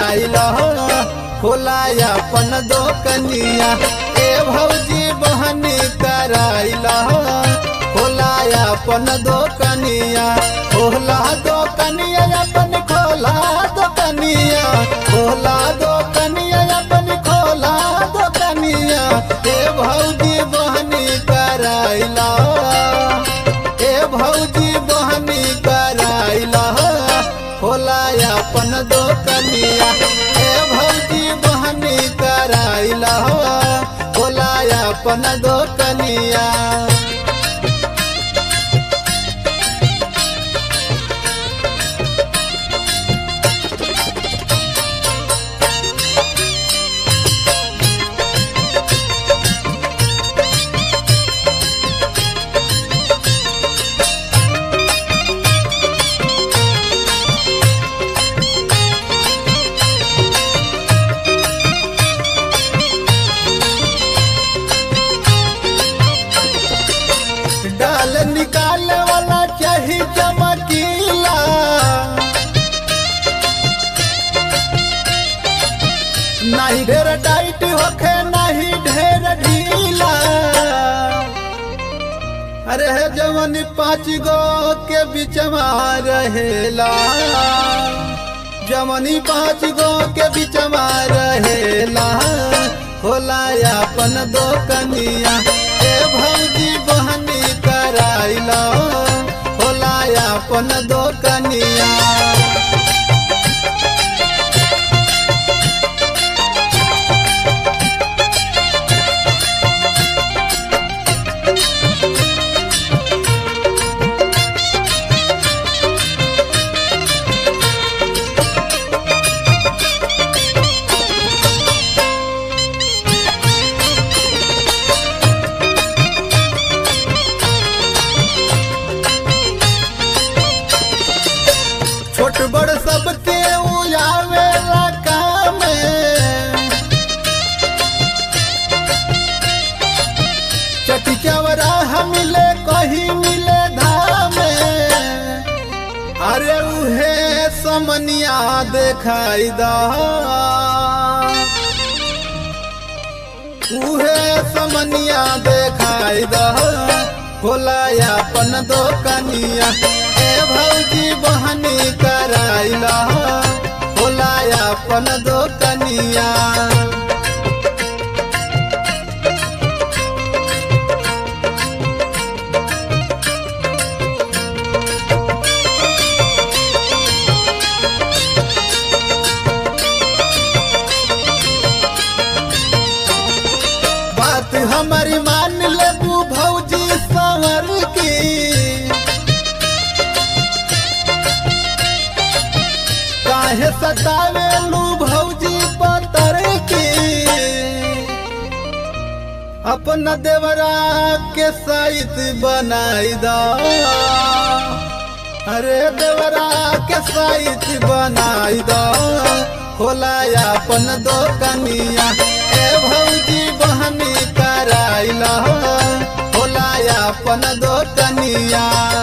कराइला खोलाया अपन दोकनिया ए भौजी बहनी कराइला खोलाया अपन दोकनिया खोला दोकनिया अपन खोला दोकनिया खोला दोकनिया अपन खोला दोकनिया ए भौजी बहनी कराइला ए भौजी बहनी कराइला खोलाया अपन दोकनिया ए भौजी बहनी कराइला खोलाया अपन दोकनिया। डाल निकाले वाला चाहिए चमकीला नहीं ढेर टाइट होखे नहीं ढेर ढीला अरे जवानी 5 गो के बीच में रहेला जवानी 5 गो के बीच में रहेला खोलाया अपन दोकनिया ए भौजी बहनी कराइला खोलाया अपन दोकनिया। छोट बड़ सबके उयावेला काम चटी चवरा मिले कहीं मिले धाम अरे उहे समनिया देखाई दा उहे समनिया देखाई दा खोलाया अपन दोकनिया ए भौजी बहनी कराइला खोलाया अपन दोकनिया। बात हमारी मान लेबू भौजी संवर की काहे सतावेलू भौजी पतर की अपना देवरा के साइज बनाई दा अरे देवरा के साइज बनाई दा खोलाया अपन दोकनिया ए भौजी बहनी कराइला खोलाया अपन दोकनिया।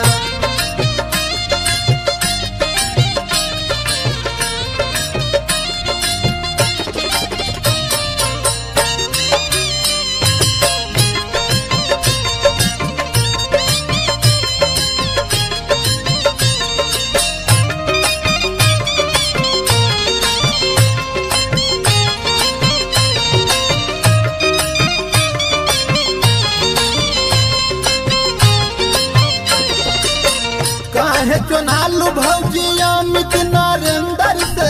काहे चुनालू भौजी अमित नरेंद्र से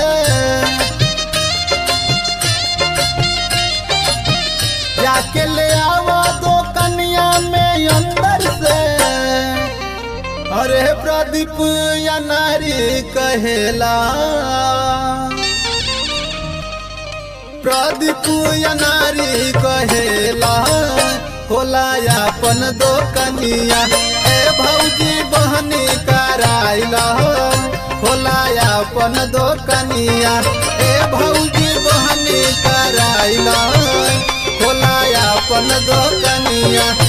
जाके ले आवा दोकनिया में अंदर से अरे प्रदीप या नारी कहेला प्रदीप या नारी कहेला खोलाया अपन दोकनिया ए भौजी बहनी कराइला खोलाया अपन दोकनिया ए भौजी बहनी कराइला खोलाया अपन दोकनिया।